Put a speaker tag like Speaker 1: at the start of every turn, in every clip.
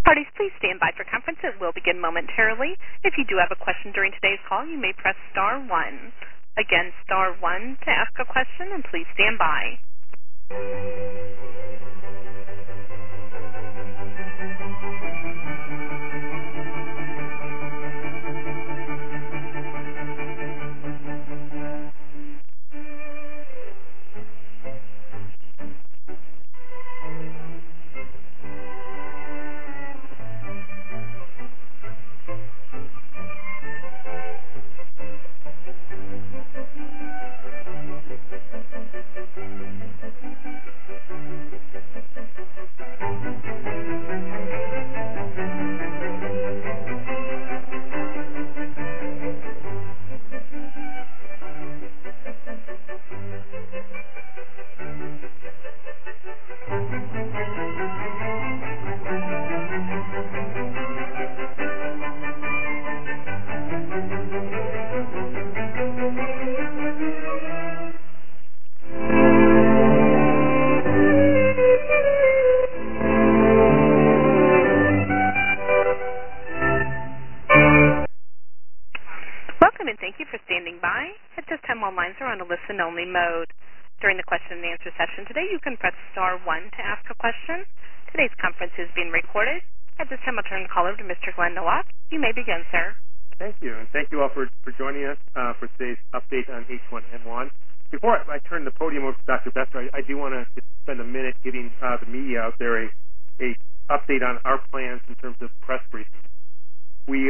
Speaker 1: Parties, please stand by for conference. It will begin momentarily. If you do have a question during today's call, you may press star 1. Again, star 1 to ask a question, and please stand by. Welcome and thank you for standing by. At this time, all lines are on a listen-only mode. During the question and answer session today, you can press star 1 to ask a question. Today's conference is being recorded. At this time, I'll turn the call over to Mr. Glenn Nowak. You may begin, sir.
Speaker 2: Thank you, and thank you all for joining us for today's update on H1N1. Before I turn the podium over to Dr. Besser, I do want to spend a minute giving the media out there a update on our plans in terms of press briefings. We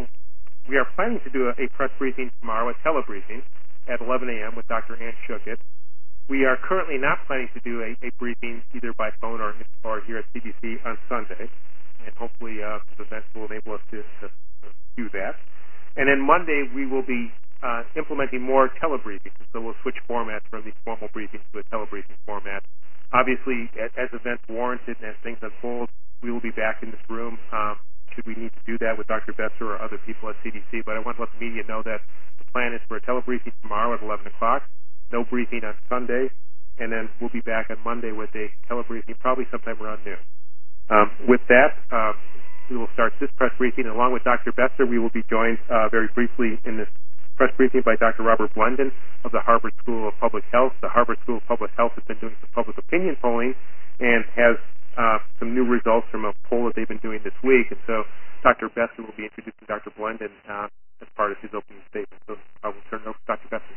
Speaker 2: are planning to do a press briefing tomorrow, a telebriefing, at 11 a.m. with Dr. Ann Schuchat. We are currently not planning to do a briefing either by phone or here at CDC on Sunday, and hopefully this event will enable us to do that. And then Monday, we will be implementing more telebriefings, so we'll switch formats from these formal briefings to a telebriefing format. Obviously, as events warrant it and as things unfold, we will be back in this room should we need to do that with Dr. Besser or other people at CDC. But I want to let the media know that the plan is for a telebriefing tomorrow at 11 o'clock, no briefing on Sunday, and then we'll be back on Monday with a telebriefing probably sometime around noon. With that, we will start this press briefing. Along with Dr. Besser, we will be joined very briefly in this press briefing by Dr. Robert Blendon of the Harvard School of Public Health. The Harvard School of Public Health has been doing some public opinion polling and has some new results from a poll that they've been doing this week. And so Dr. Besser will be introducing Dr. Blendon as part of his opening statement. So I will turn it over to Dr. Besser.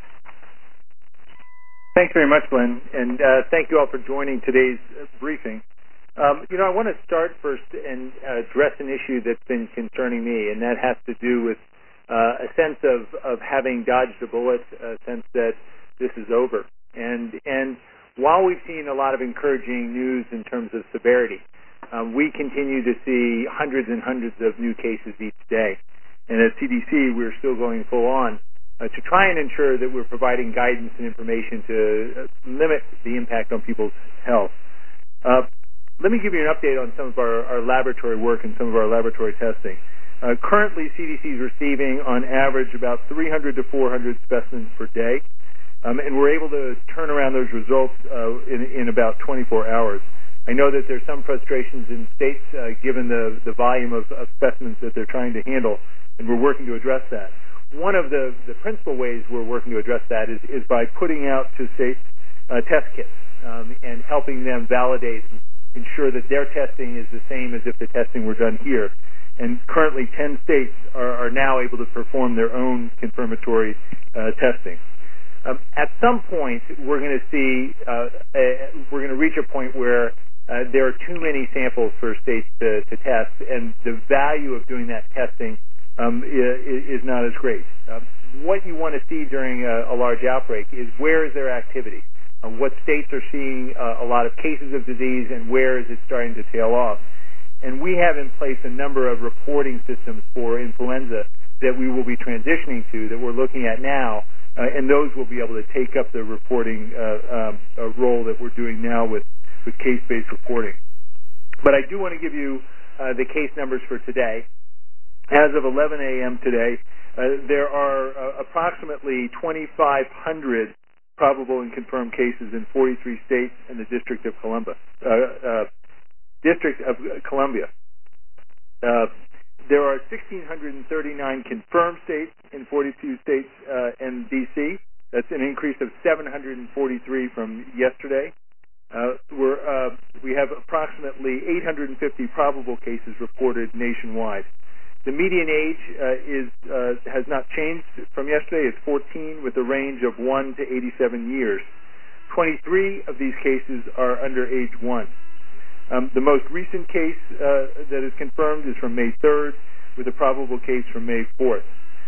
Speaker 3: Thanks very much, Glenn, and thank you all for joining today's briefing. I want to start first and address an issue that's been concerning me, and that has to do with a sense of having dodged a bullet, a sense that this is over. And while we've seen a lot of encouraging news in terms of severity, we continue to see hundreds and hundreds of new cases each day. And at CDC, we're still going full on to try and ensure that we're providing guidance and information to limit the impact on people's health. Let me give you an update on some of our laboratory work and some of our laboratory testing. Currently, CDC is receiving, on average, about 300 to 400 specimens per day. And we're able to turn around those results in about 24 hours. I know that there's some frustrations in states given the volume of specimens that they're trying to handle, and we're working to address that. One of the principal ways we're working to address that is by putting out to states test kits and helping them validate and ensure that their testing is the same as if the testing were done here. And currently 10 states are now able to perform their own confirmatory testing. At some point, we're going to see we're going to reach a point where there are too many samples for states to test, and the value of doing that testing is not as great. What you want to see during a large outbreak is where is there activity, what states are seeing a lot of cases of disease, and where is it starting to tail off. And we have in place a number of reporting systems for influenza that we will be transitioning to, that we're looking at now. And those will be able to take up the reporting role that we're doing now with case-based reporting. But I do want to give you the case numbers for today. As of 11 a.m. today, there are approximately 2,500 probable and confirmed cases in 43 states and the District of Columbia. There are 1,639 confirmed states in 42 states and D.C. That's an increase of 743 from yesterday. We have approximately 850 probable cases reported nationwide. The median age has not changed from yesterday. It's 14 with a range of 1 to 87 years. 23 of these cases are under age 1. The most recent case that is confirmed is from May 3rd, with a probable case from May 4th.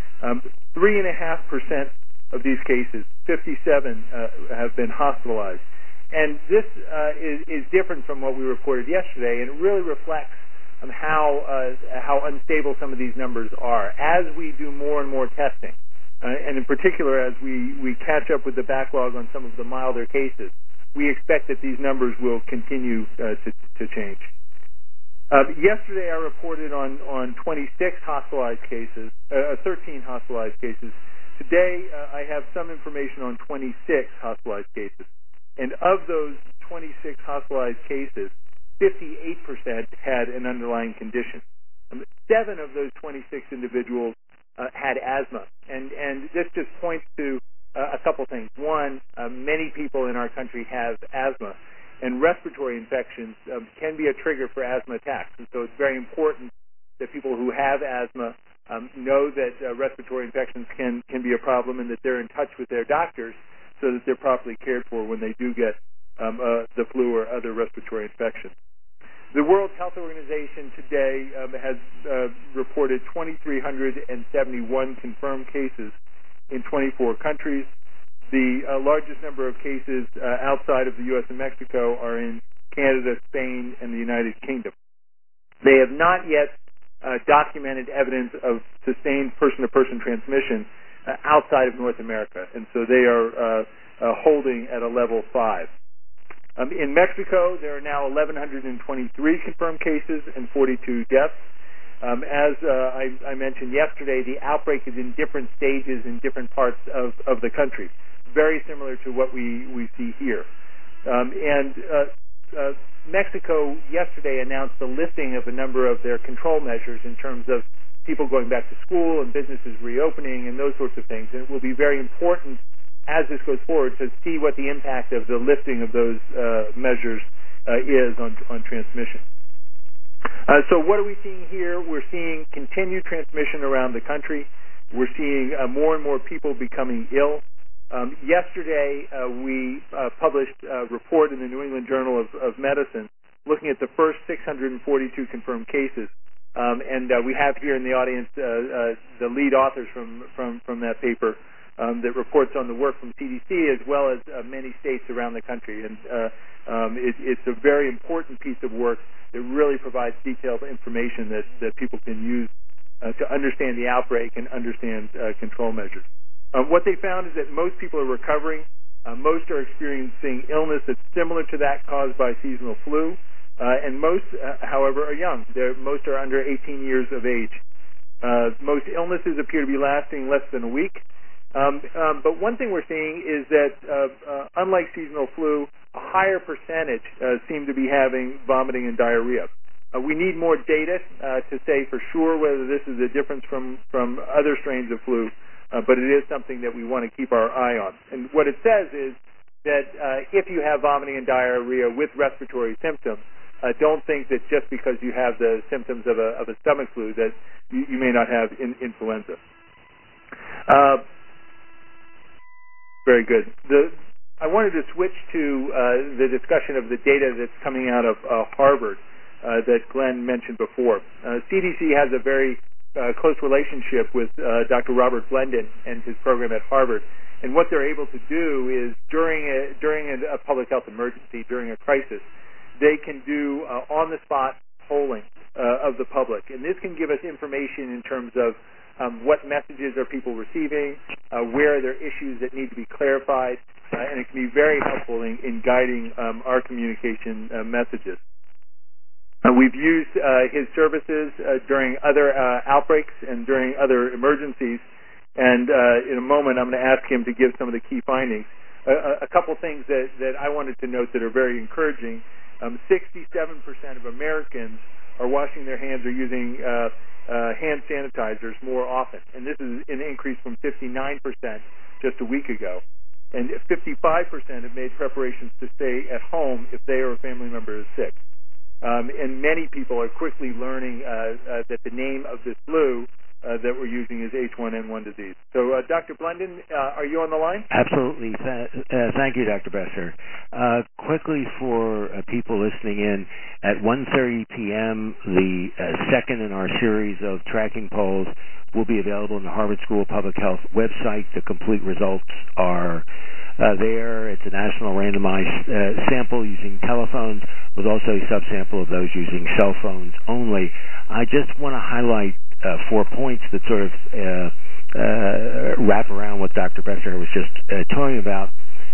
Speaker 3: 3.5% of these cases, 57, have been hospitalized. And this is different from what we reported yesterday, and it really reflects how unstable some of these numbers are. As we do more and more testing, and in particular as we catch up with the backlog on some of the milder cases, we expect that these numbers will continue to change. Yesterday I reported on 26 hospitalized cases, 13 hospitalized cases. Today I have some information on 26 hospitalized cases. And of those 26 hospitalized cases, 58% had an underlying condition. 7 of those 26 individuals had asthma. And this just points to a couple things. One, many people in our country have asthma, and respiratory infections can be a trigger for asthma attacks. And so it's very important that people who have asthma know that respiratory infections can be a problem, and that they're in touch with their doctors so that they're properly cared for when they do get the flu or other respiratory infections. The World Health Organization today has reported 2,371 confirmed cases in 24 countries. The largest number of cases outside of the U.S. and Mexico are in Canada, Spain, and the United Kingdom. They have not yet documented evidence of sustained person-to-person transmission outside of North America, and so they are holding at a level 5. In Mexico, there are now 1,123 confirmed cases and 42 deaths. As I mentioned yesterday, the outbreak is in different stages in different parts of the country, very similar to what we see here. Mexico yesterday announced the lifting of a number of their control measures in terms of people going back to school and businesses reopening and those sorts of things. And it will be very important as this goes forward to see what the impact of the lifting of those measures is on transmission. So what are we seeing here? We're seeing continued transmission around the country. We're seeing more and more people becoming ill. Yesterday, we published a report in the New England Journal of Medicine looking at the first 642 confirmed cases. And we have here in the audience the lead authors from that paper that reports on the work from CDC as well as many states around the country. And it's a very important piece of work that really provides detailed information that people can use to understand the outbreak and understand control measures. What they found is that most people are recovering. Most are experiencing illness that's similar to that caused by seasonal flu. And most, however, are young. Most are under 18 years of age. Most illnesses appear to be lasting less than a week. But one thing we're seeing is that, unlike seasonal flu, a higher percentage seem to be having vomiting and diarrhea. We need more data to say for sure whether this is a difference from other strains of flu, but it is something that we want to keep our eye on. And what it says is that if you have vomiting and diarrhea with respiratory symptoms, don't think that just because you have the symptoms of a stomach flu that you may not have influenza. Very good. I wanted to switch to the discussion of the data that's coming out of Harvard that Glenn mentioned before. CDC has a very close relationship with Dr. Robert Blendon and his program at Harvard. And what they're able to do is during a public health emergency, during a crisis, they can do on-the-spot polling of the public. And this can give us information in terms of what messages are people receiving, where are there issues that need to be clarified, and it can be very helpful in guiding our communication messages. We've used his services during other outbreaks and during other emergencies, and in a moment I'm going to ask him to give some of the key findings. A couple things that I wanted to note that are very encouraging. 67% of Americans are washing their hands or using hand sanitizers more often. And this is an increase from 59% just a week ago. And 55% have made preparations to stay at home if they or a family member is sick. And many people are quickly learning that the name of this flu that we're using is H1N1 disease. So, Dr. Blendon, are you on the line?
Speaker 4: Absolutely. Thank you, Dr. Besser. Quickly for people listening in, at 1:30 p.m., the second in our series of tracking polls will be available on the Harvard School of Public Health website. The complete results are there. It's a national randomized sample using telephones with also a subsample of those using cell phones only. I just want to highlight 4 points that sort of wrap around what Dr. Besser was just talking about.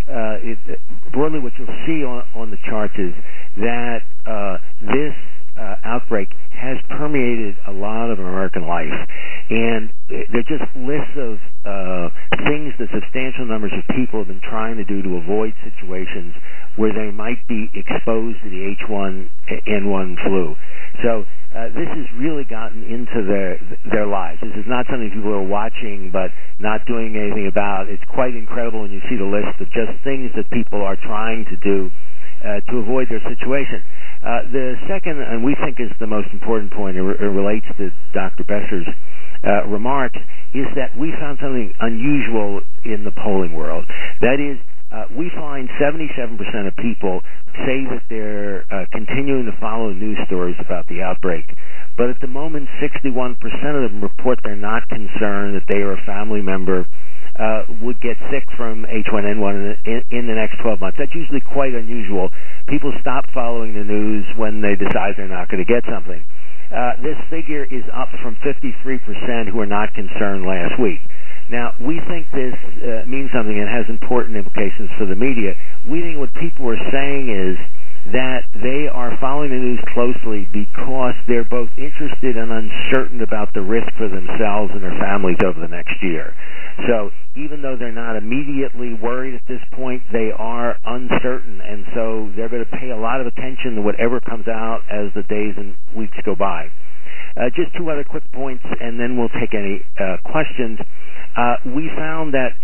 Speaker 4: Broadly, what you'll see on the charts is that this outbreak has permeated a lot of American life, and they're just lists of things that substantial numbers of people have been trying to do to avoid situations where they might be exposed to the H1N1 flu. So this has really gotten into their lives. This is not something people are watching but not doing anything about. It's quite incredible when you see the list of just things that people are trying to do to avoid their situation. The second, and we think is the most important point, it relates to Dr. Besser's remarks, is that we found something unusual in the polling world. That is, we find 77% of people say that they're continuing to follow news stories about the outbreak. But at the moment, 61% of them report they're not concerned that they or a family member would get sick from H1N1 in the next 12 months. That's usually quite unusual. People stop following the news when they decide they're not going to get something. This figure is up from 53% who are not concerned last week. Now, we think this means something and has important implications for the media. We think what people are saying is that they are following the news closely because they're both interested and uncertain about the risk for themselves and their families over the next year. So even though they're not immediately worried at this point, they are uncertain, and so they're going to pay a lot of attention to whatever comes out as the days and weeks go by. Just two other quick points, and then we'll take any questions. We found that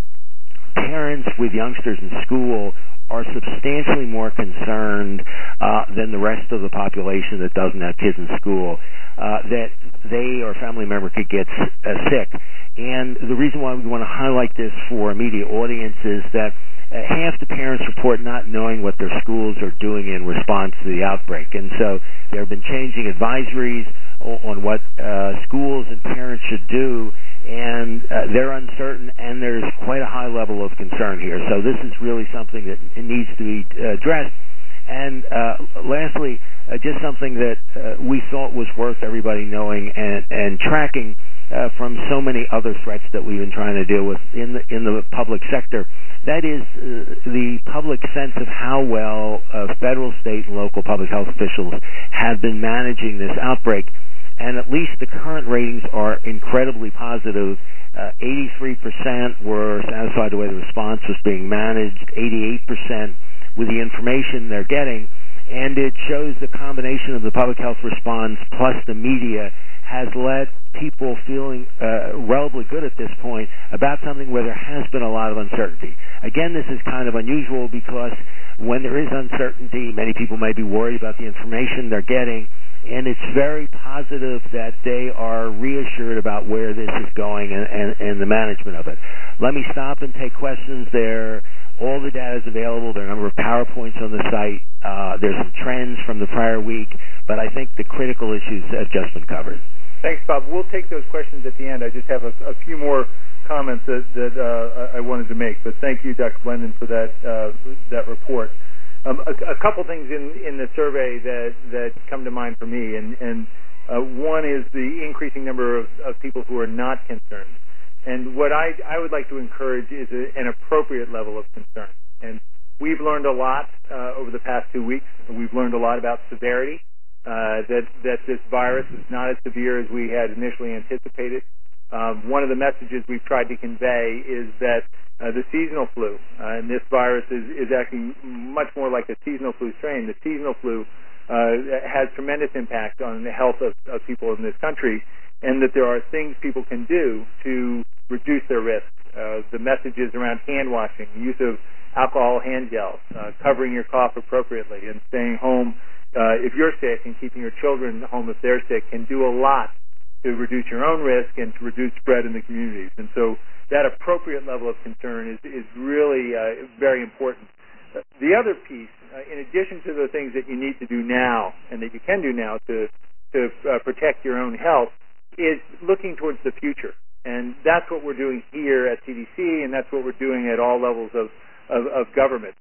Speaker 4: parents with youngsters in school are substantially more concerned than the rest of the population that doesn't have kids in school, that they or a family member could get sick. And the reason why we want to highlight this for a media audience is that half the parents report not knowing what their schools are doing in response to the outbreak. And so there have been changing advisories on what schools and parents should do, and they're uncertain, and there's quite a high level of concern here. So this is really something that needs to be addressed. And lastly, just something that we thought was worth everybody knowing and tracking from so many other threats that we've been trying to deal with in the public sector. That is the public sense of how well federal, state, and local public health officials have been managing this outbreak. And at least the current ratings are incredibly positive. 83% were satisfied with the way the response was being managed, 88% with the information they're getting, and it shows the combination of the public health response plus the media has led people feeling relatively good at this point about something where there has been a lot of uncertainty. Again, this is kind of unusual because when there is uncertainty, many people may be worried about the information they're getting, and it's very positive that they are reassured about where this is going and the management of it. Let me stop and take questions there. All the data is available. There are a number of PowerPoints on the site. There's some trends from the prior week, but I think the critical issues have just been covered.
Speaker 3: Thanks, Bob. We'll take those questions at the end. I just have a few more comments that I wanted to make, but thank you, Dr. Blendon, for that report. A couple things in the survey that come to mind for me, and one is the increasing number of people who are not concerned. And what I would like to encourage is an appropriate level of concern. And we've learned a lot over the past 2 weeks. We've learned a lot about severity, that this virus is not as severe as we had initially anticipated. One of the messages we've tried to convey is that the seasonal flu, and this virus is acting much more like a seasonal flu strain. The seasonal flu has tremendous impact on the health of people in this country, and that there are things people can do to reduce their risk. The messages around hand washing, use of alcohol hand gels, covering your cough appropriately, and staying home if you're sick, and keeping your children home if they're sick can do a lot to reduce your own risk and to reduce spread in the communities. And so that appropriate level of concern is really very important. The other piece, in addition to the things that you need to do now and that you can do now to protect your own health, is looking towards the future. And that's what we're doing here at CDC, and that's what we're doing at all levels of government.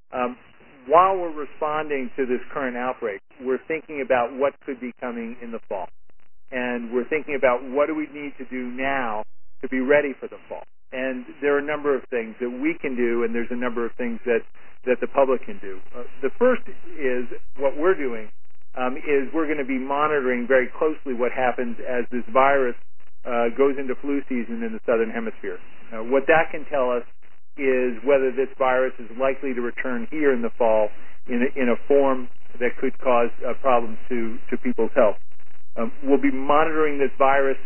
Speaker 3: While we're responding to this current outbreak, we're thinking about what could be coming in the fall. And we're thinking about what do we need to do now to be ready for the fall. And there are a number of things that we can do, and there's a number of things that the public can do. The first is what we're doing is we're going to be monitoring very closely what happens as this virus goes into flu season in the Southern Hemisphere. What that can tell us is whether this virus is likely to return here in the fall in a form that could cause problems to people's health. We'll be monitoring this virus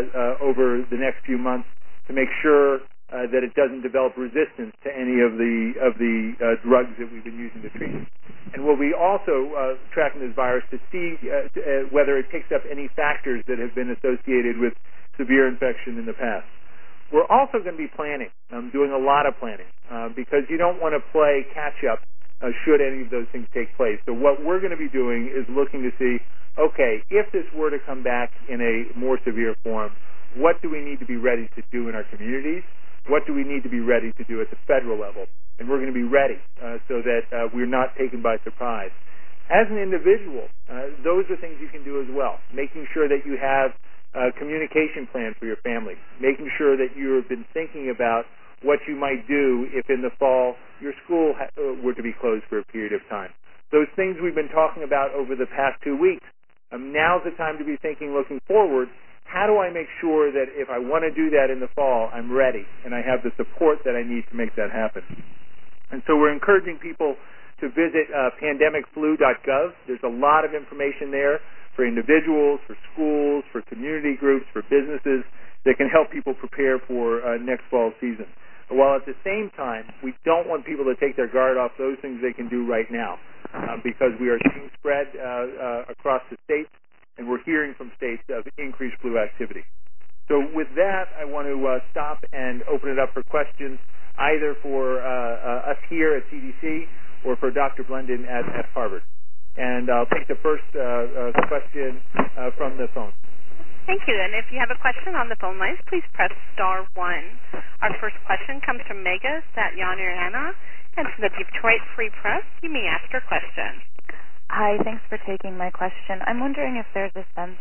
Speaker 3: over the next few months to make sure that it doesn't develop resistance to any of the drugs that we've been using to treat it. And we'll be also tracking this virus to see whether it picks up any factors that have been associated with severe infection in the past. We're also going to be planning, doing a lot of planning, because you don't want to play catch-up should any of those things take place. So what we're going to be doing is looking to see, okay, if this were to come back in a more severe form, what do we need to be ready to do in our communities? What do we need to be ready to do at the federal level? And we're going to be ready so that we're not taken by surprise. As an individual, those are things you can do as well, making sure that you have a communication plan for your family, making sure that you have been thinking about what you might do if in the fall your school were to be closed for a period of time. Those things we've been talking about over the past 2 weeks, now's the time to be thinking, looking forward, how do I make sure that if I want to do that in the fall, I'm ready and I have the support that I need to make that happen? And so we're encouraging people to visit pandemicflu.gov. There's a lot of information there for individuals, for schools, for community groups, for businesses that can help people prepare for next fall season. While at the same time, we don't want people to take their guard off those things they can do right now because we are seeing spread across the states, and we're hearing from states of increased flu activity. So with that, I want to stop and open it up for questions, either for us here at CDC or for Dr. Blendon at Harvard. And I'll take the first question from the phone.
Speaker 1: Thank you. And if you have a question on the phone lines, please press star 1. Our first question comes from Mega Satyanyana, and from the Detroit Free Press. You may ask your question.
Speaker 5: Hi, thanks for taking my question. I'm wondering if there's a sense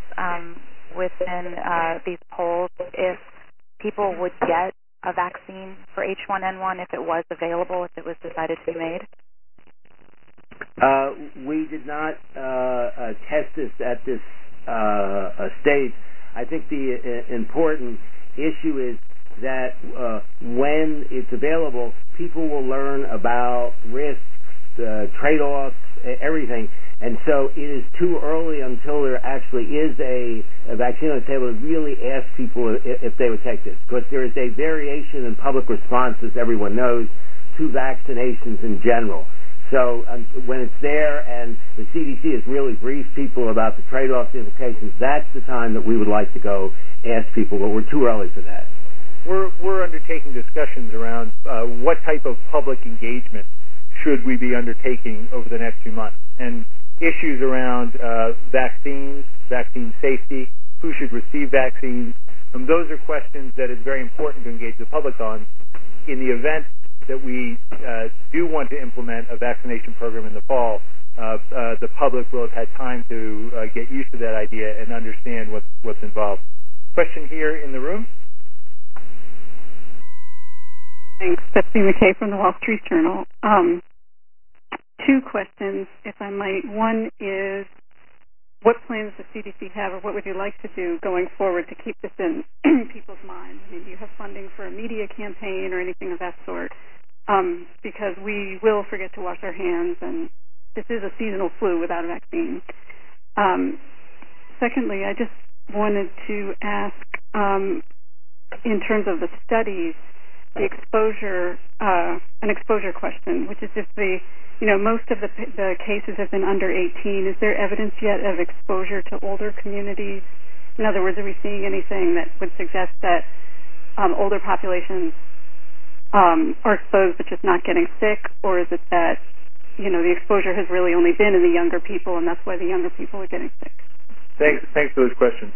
Speaker 5: within these polls if people would get a vaccine for H1N1 if it was available, if it was decided to be made?
Speaker 4: We did not test this at this stage. I think the important issue is that when it's available, people will learn about risks, trade-offs, everything. And so it is too early until there actually is a vaccine on the table to really ask people if they would take this. Because there is a variation in public response, as everyone knows, to vaccinations in general. So when it's there and the CDC has really briefed people about the trade-offs, the implications, that's the time that we would like to go ask people, but we're too early for that.
Speaker 3: We're undertaking discussions around what type of public engagement should we be undertaking over the next few months. And issues around vaccines, vaccine safety, who should receive vaccines, those are questions that is very important to engage the public on in the event that we do want to implement a vaccination program in the fall. The public will have had time to get used to that idea and understand what's involved. Question here in the room?
Speaker 6: Thanks. Betsy McKay from the Wall Street Journal. 2 questions, if I might. One is, what plans does the CDC have, or what would you like to do going forward to keep this in people's minds? I mean, do you have funding for a media campaign or anything of that sort? Because we will forget to wash our hands, and this is a seasonal flu without a vaccine. Secondly, I just wanted to ask, in terms of the studies, the exposure, an exposure question, which is if most of the cases have been under 18. Is there evidence yet of exposure to older communities? In other words, are we seeing anything that would suggest that older populations are exposed but just not getting sick, or is it that the exposure has really only been in the younger people, and that's why the younger people are getting sick?
Speaker 3: Thanks for those questions.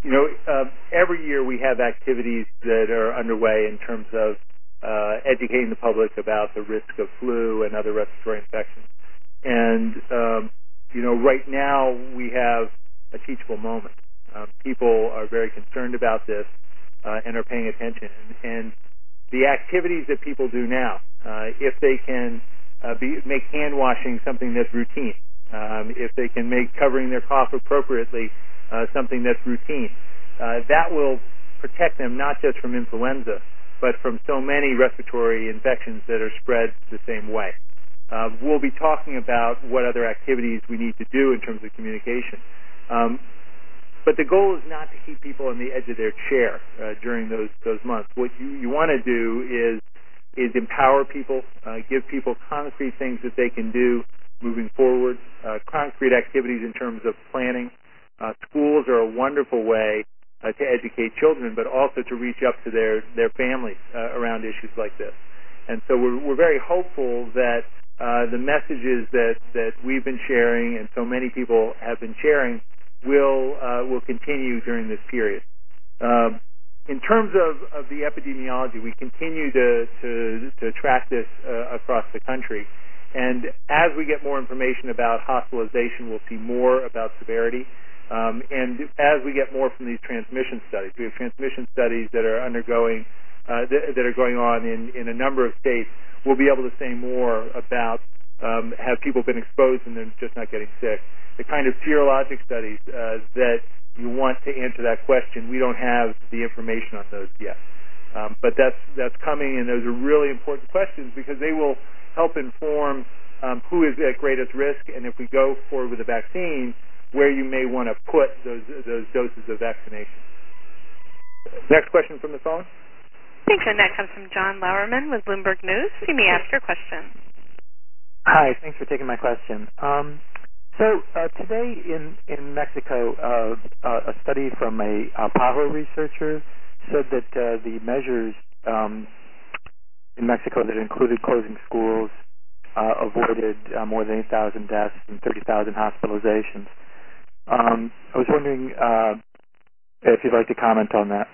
Speaker 3: Every year we have activities that are underway in terms of educating the public about the risk of flu and other respiratory infections. And, right now we have a teachable moment. People are very concerned about this and are paying attention. And the activities that people do now, if they can make hand washing something that's routine, if they can make covering their cough appropriately something that's routine, that will protect them not just from influenza, but from so many respiratory infections that are spread the same way. We'll be talking about what other activities we need to do in terms of communication. But the goal is not to keep people on the edge of their chair during those months. What you want to do is empower people, give people concrete things that they can do moving forward, concrete activities in terms of planning. Schools are a wonderful way to educate children, but also to reach up to their families around issues like this. And so we're very hopeful that the messages that we've been sharing and so many people have been sharing will continue during this period. In terms of the epidemiology, we continue to track this across the country. And as we get more information about hospitalization, we'll see more about severity. And as we get more from these transmission studies, we have transmission studies that are undergoing, that are going on in a number of states. We'll be able to say more about have people been exposed and they're just not getting sick. The kind of serologic studies that you want to answer that question, we don't have the information on those yet. But that's coming, and those are really important questions because they will help inform who is at greatest risk, and if we go forward with a vaccine, where you may want to put those doses of vaccination. Next question from the phone.
Speaker 1: Thank you. And that comes from John Lauerman with Bloomberg News. You may ask your question.
Speaker 7: Hi. Thanks for taking my question. So today in Mexico, a study from a PAHO researcher said that the measures in Mexico that included closing schools avoided more than 8,000 deaths and 30,000 hospitalizations. I was wondering if you'd like to comment on that.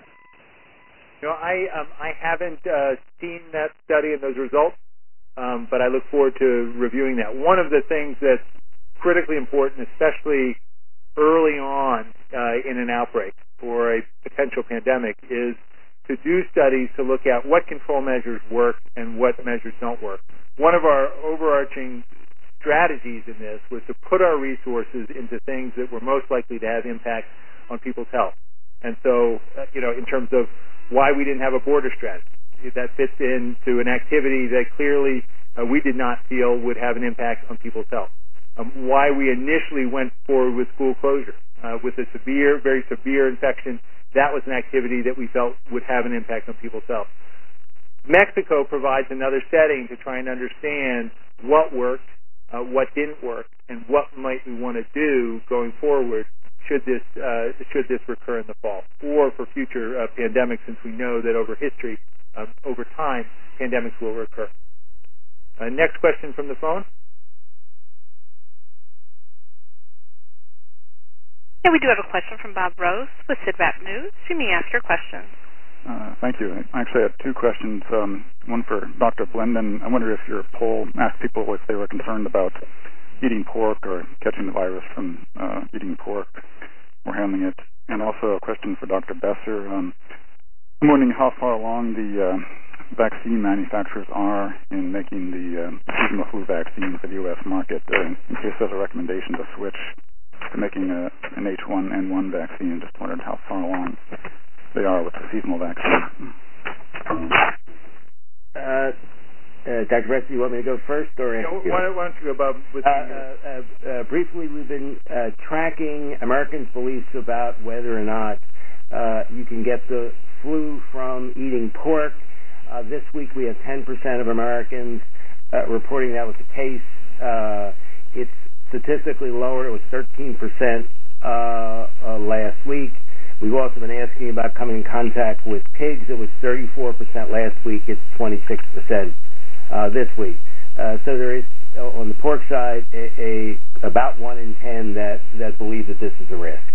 Speaker 3: I haven't seen that study and those results, but I look forward to reviewing that. One of the things that's critically important, especially early on in an outbreak or a potential pandemic, is to do studies to look at what control measures work and what measures don't work. One of our overarching strategies in this was to put our resources into things that were most likely to have impact on people's health. And so, in terms of why we didn't have a border strategy, that fits into an activity that clearly we did not feel would have an impact on people's health. Why we initially went forward with school closure with a very severe infection, that was an activity that we felt would have an impact on people's health. Mexico provides another setting to try and understand what worked, what didn't work, and what might we want to do going forward should this recur in the fall, or for future pandemics, since we know that over history, over time, pandemics will recur. Next question from the phone.
Speaker 1: Yeah, we do have a question from Bob Rose with SIDRAP News. You may ask your question.
Speaker 8: Thank you. I actually have two questions. One for Dr. Blendon. I wonder if your poll asked people if they were concerned about eating pork or catching the virus from eating pork or handling it. And also a question for Dr. Besser. I'm wondering how far along the vaccine manufacturers are in making the seasonal flu vaccine for the U.S. market, in case there's a recommendation to switch to making an H1N1 vaccine. Just wondered how far along they are with the seasonal vaccine.
Speaker 4: Dr. Bester, you want me to go first, or
Speaker 3: why don't you go, Bob?
Speaker 4: Briefly, we've been tracking Americans' beliefs about whether or not you can get the flu from eating pork. This week, we have 10% of Americans reporting that was the case. It's statistically lower. It was 13% last week. We've also been asking about coming in contact with pigs. It was 34% last week. It's 26% this week. So there is, on the pork side, about 1 in 10 that believe that this is a risk.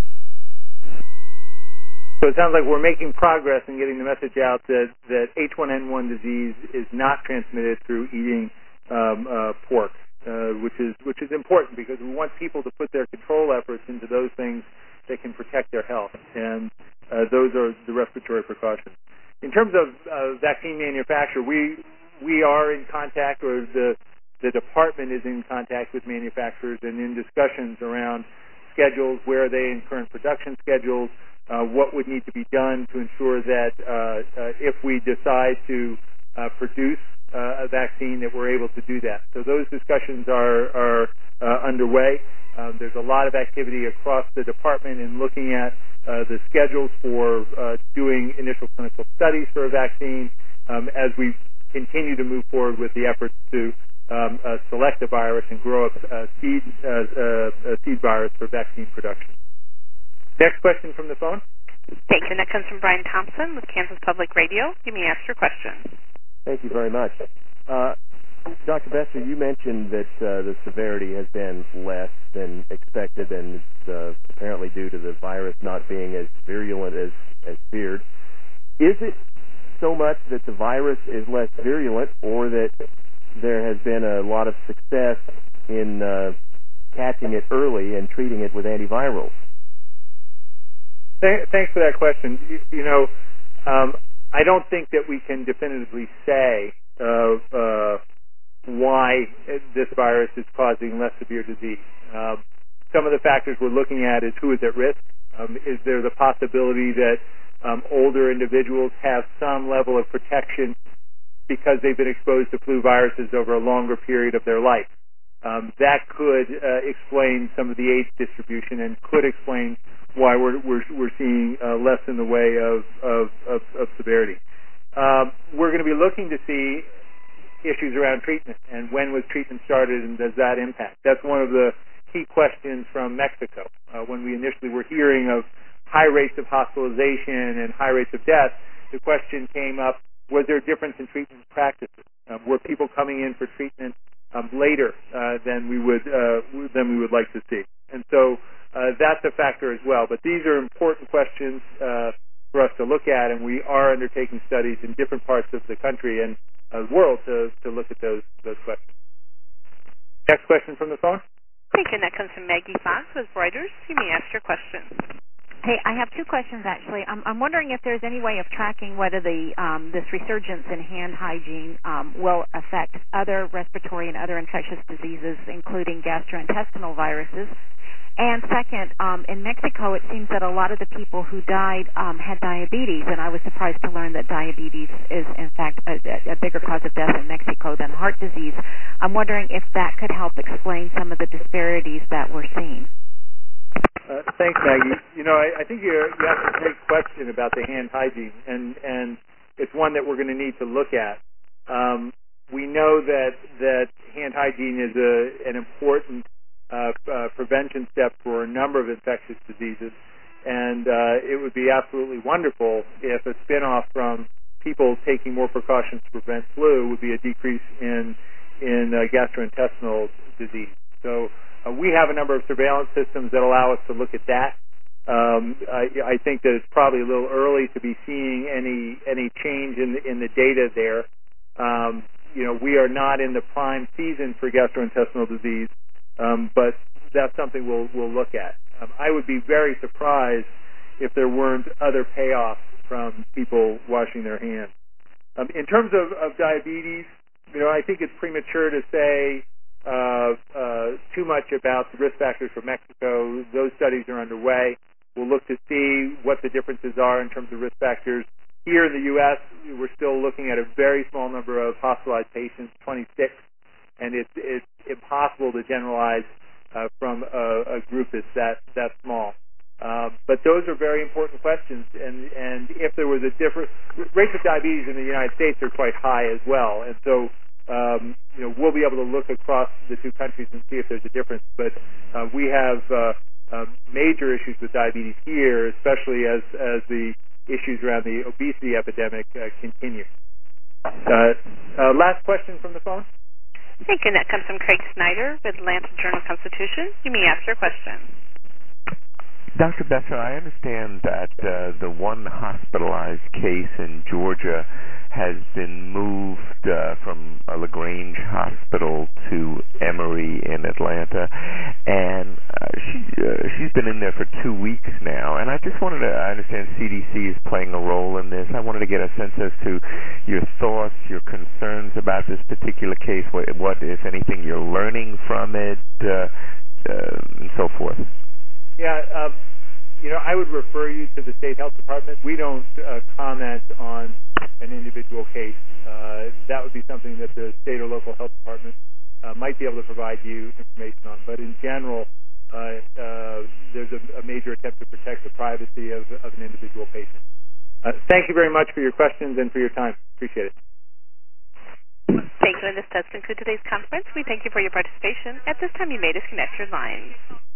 Speaker 3: So it sounds like we're making progress in getting the message out that H1N1 disease is not transmitted through eating pork, which is important because we want people to put their control efforts into those things that can protect their health, and those are the respiratory precautions. In terms of vaccine manufacture, we are in contact, or the department is in contact with manufacturers and in discussions around schedules, where are they in current production schedules, what would need to be done to ensure that if we decide to produce a vaccine, that we're able to do that. So those discussions are underway. There's a lot of activity across the department in looking at the schedules for doing initial clinical studies for a vaccine as we continue to move forward with the efforts to select a virus and grow a seed virus for vaccine production. Next question from the phone.
Speaker 1: Thank you. That comes from Brian Thompson with Kansas Public Radio. You may ask your question.
Speaker 9: Thank you very much. Dr. Bester, you mentioned that the severity has been less than expected, and it's apparently due to the virus not being as virulent as feared. Is it so much that the virus is less virulent, or that there has been a lot of success in catching it early and treating it with antivirals?
Speaker 3: Thanks for that question. I don't think that we can definitively say why this virus is causing less severe disease. Some of the factors we're looking at is who is at risk. Is there the possibility that older individuals have some level of protection because they've been exposed to flu viruses over a longer period of their life? That could explain some of the age distribution and could explain why we're seeing less in the way of severity. We're going to be looking to see issues around treatment and when was treatment started and does that impact. That's one of the key questions from Mexico. When we initially were hearing of high rates of hospitalization and high rates of death, the question came up, was there a difference in treatment practices? Were people coming in for treatment later than we would like to see? And so that's a factor as well. But these are important questions for us to look at, and we are undertaking studies in different parts of the country and world to look at those questions. Next question from the phone.
Speaker 1: Thank you. And that comes from Maggie Fox with Reuters. You may ask your question.
Speaker 10: Hey, I have two questions actually. I'm wondering if there's any way of tracking whether this resurgence in hand hygiene will affect other respiratory and other infectious diseases, including gastrointestinal viruses. And second, in Mexico, it seems that a lot of the people who died had diabetes, and I was surprised to learn that diabetes is, in fact, a bigger cause of death in Mexico than heart disease. I'm wondering if that could help explain some of the disparities that we're seeing.
Speaker 3: Thanks, Maggie. I think you asked a great question about the hand hygiene, and it's one that we're going to need to look at. We know that hand hygiene is an important prevention step for a number of infectious diseases, and it would be absolutely wonderful if a spin-off from people taking more precautions to prevent flu would be a decrease in gastrointestinal disease. So we have a number of surveillance systems that allow us to look at that. I think that it's probably a little early to be seeing any change in the data there. We are not in the prime season for gastrointestinal disease, but that's something we'll look at. I would be very surprised if there weren't other payoffs from people washing their hands. In terms of diabetes, I think it's premature to say too much about the risk factors for Mexico. Those studies are underway. We'll look to see what the differences are in terms of risk factors Here in the U.S., we're still looking at a very small number of hospitalized patients, 26, and it's impossible to generalize from a group that's that small. But those are very important questions, and if there was a different rates of diabetes in the United States are quite high as well, and so we'll be able to look across the two countries and see if there's a difference. But we have major issues with diabetes here, especially as the issues around the obesity epidemic continue. Last question from the phone.
Speaker 1: Thank you. And that comes from Craig Snyder with Atlanta Journal-Constitution. You may ask your question.
Speaker 11: Dr. Besser, I understand that the one hospitalized case in Georgia has been moved from a LaGrange hospital to Emory in Atlanta, and she's been in there for 2 weeks now. And I just wanted to, I understand CDC is playing a role in this. I wanted to get a sense as to your thoughts, your concerns about this particular case, what if anything, you're learning from it, and so forth.
Speaker 3: Yeah, I would refer you to the state health department. We don't comment on an individual case. That would be something that the state or local health department might be able to provide you information on. But in general, there's a major attempt to protect the privacy of an individual patient. Thank you very much for your questions and for your time. Appreciate it.
Speaker 1: Thank you, and this does conclude today's conference. We thank you for your participation. At this time, you may disconnect your lines.